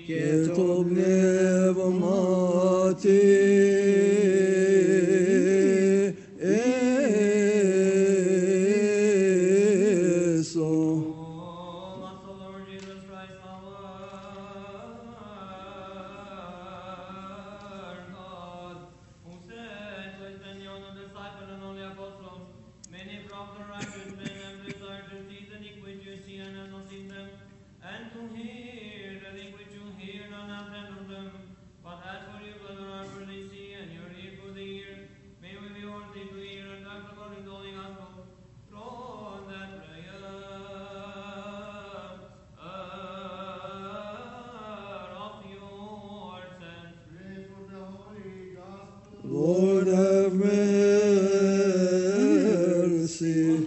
Ketov nevamati eso. Lord have mercy.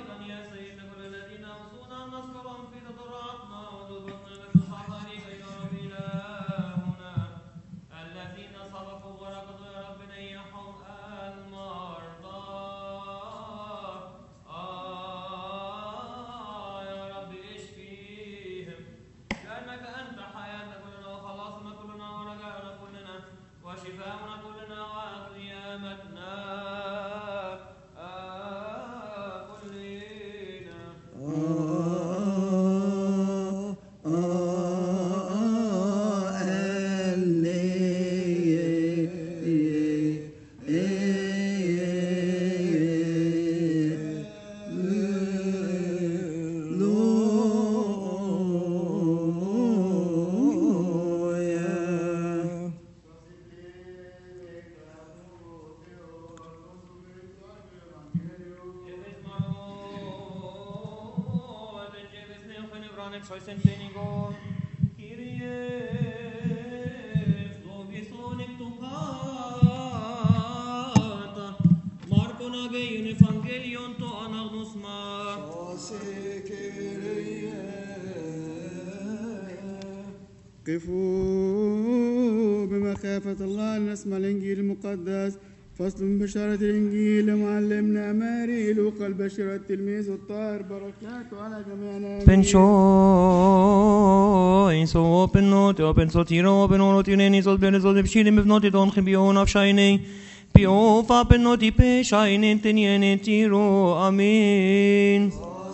قفوا بمخافة الله نسمع الإنجيل المقدس. فصل من بشارة الإنجيل معلمنا ماري لوقا البشير التلميذ الطاهر بركاته على جميعنا. Pensoi so open note open so tiro open oro tineni so bene so depshili mevnoti don khibio nafshaini pio fa penoti pe shaini tenieni tiro amin.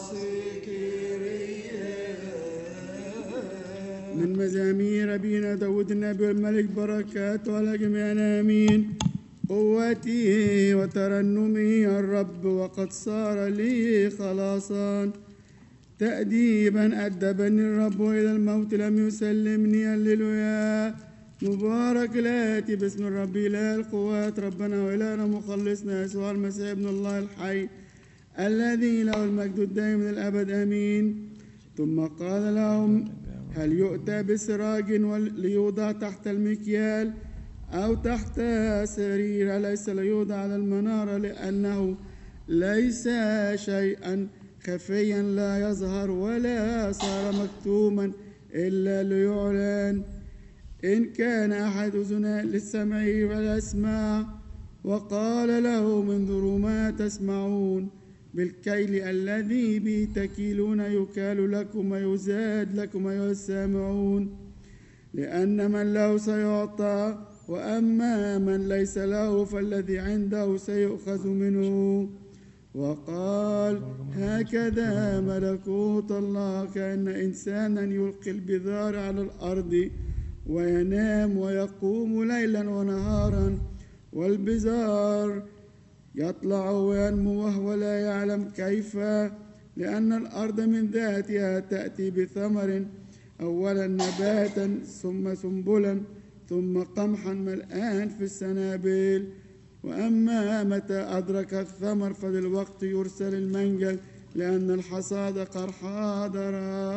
من مزامير أبينا داود النبي والملك بركاته على جميعنا آمين. قوتي وترنمي الرب وقد صار لي خلاصا. تأديبا أدبني الرب إلى الموت لم يسلمني. هللويا. مبارك الآتي باسم الرب إله القوات ربنا وإلهنا مخلصنا يسوع المسيح ابن الله الحي الذي له المجد الدائم إلى الأبد آمين. ثم قال لهم هل يؤتى بسراج ليوضع تحت المكيال أو تحت سرير؟ ليس ليوضع على المنارة لأنه ليس شيئا خفيا لا يظهر ولا صار مكتوما إلا ليعلن. إن كان أحد أذنان للسمع فليسمع. وقال له انظروا ما تسمعون. بالكيل الذي به تكيلون يكال لكم ويزاد لكم أيها السامعون. لأن من له سيعطى وأما من ليس له فالذي عنده سيؤخذ منه. وقال هكذا ملكوت الله كأن إنسانا يلقي البذار على الأرض وينام ويقوم ليلا ونهارا والبذار يطلع وينمو وهو لا يعلم كيف، لأن الأرض من ذاتها تأتي بثمر، أولا نباتا ثم سنبلا ثم قمحا ملآن في السنابل. وأما متى أدرك الثمر فللوقت يرسل المنجل لأن الحصاد قد حاضر.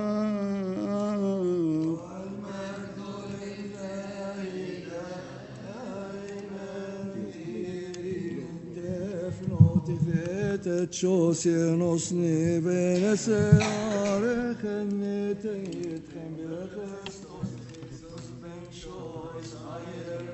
Vet sjåsjen oss nivene seare kjennetegnet kjemberes Jesus ben sjås eier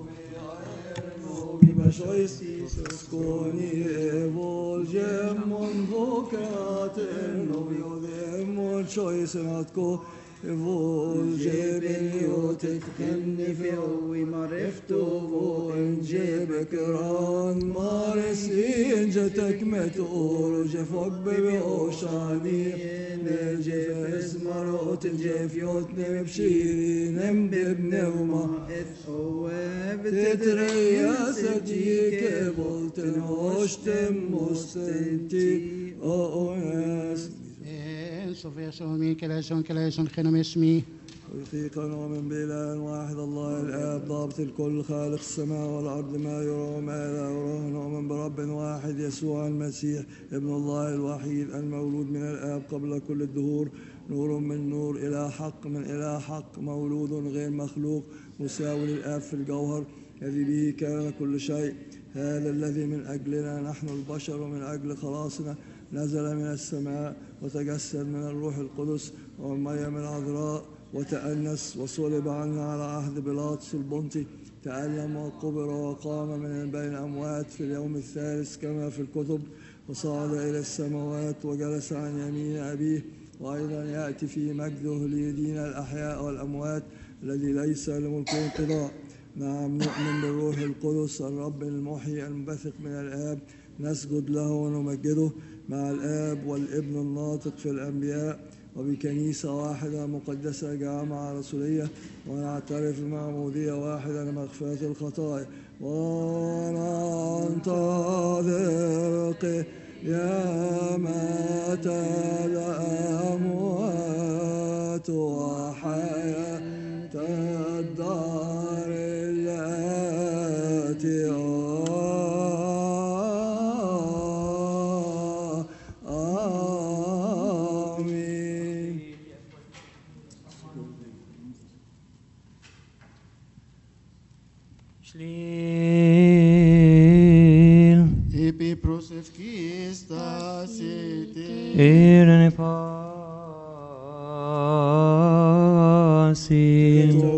novi besjås Jesus koni evol jemon hokater novi og demon sjåsen at gå فولجبنيوت تخني في قوي معرفته وإنجيب كران مارسين جتك متقول جفوك ببيوشاني نجف اسمروت الجف يوتني بشيرين ببنوما تتريس جيك بولتن وشتم مستنتي أونس صوفيا سومي كلايسون خنم اسمي ويثيق نؤمن بإله واحد الله الآب ضابط الكل خالق السماء والأرض ما يرى وما لا يراه نؤمن برب واحد يسوع المسيح ابن الله الوحيد المولود من الآب قبل كل الدهور نور من نور إلى حق من إلى حق مولود غير مخلوق مساوي للآب في الجوهر الذي به كان كل شيء هذا الذي من أجلنا نحن البشر ومن أجل خلاصنا نزل من السماء وتجسد من الروح القدس ومن مريم العذراء وتأنس وصلب عنا على عهد بيلاطس البنطي تألم وقبر وقام من بين الأموات في اليوم الثالث كما في الكتب وصعد إلى السماوات وجلس عن يمين أبيه وأيضا يأتي في مجده ليدين الأحياء والأموات الذي ليس لملكه انقضاء. نعم نؤمن بالروح القدس الرب المحيي المنبثق من الآب نسجد له ونمجده مع الآب والابن الناطق في الأنبياء وبكنيسة واحدة مقدسة جامعة رسولية ونعترف بمعمودية واحدة لمغفرة الخطايا وننتظر قيامة الأموات وحياة الدار التي Slil Epi prosevkista sete Eren fasil